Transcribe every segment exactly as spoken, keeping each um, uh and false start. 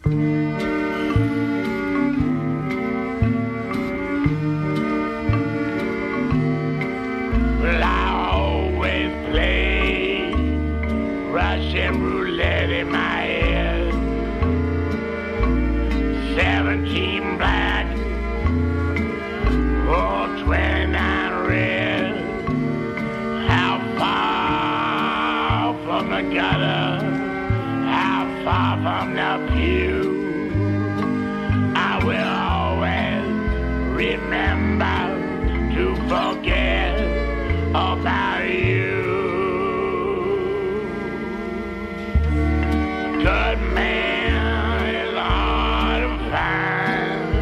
Well, I always play Russian roulette in my head. Seventeen black, or twenty-nine red. How far from the gutter? How far from the pew? I will always remember to forget about you. Good man is hard to find.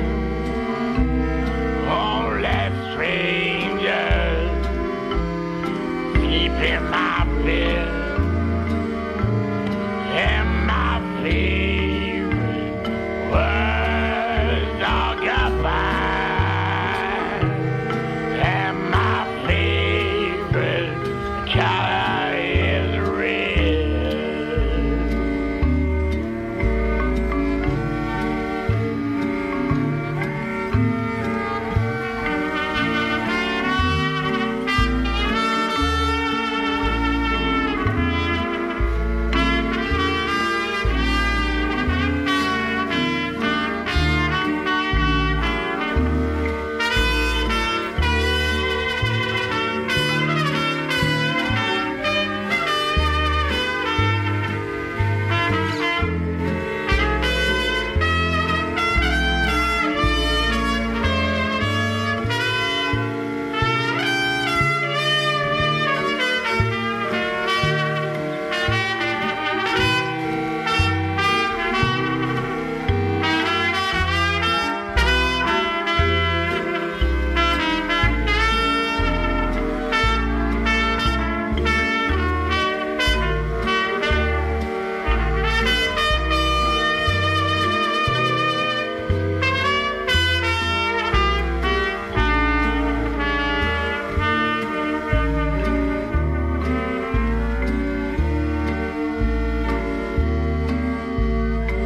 Only strangers sleep in my bed. And my favorite words are goodbye. And my favorite color is red.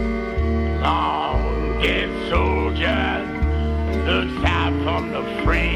Long-dead soldier looks out from the frame.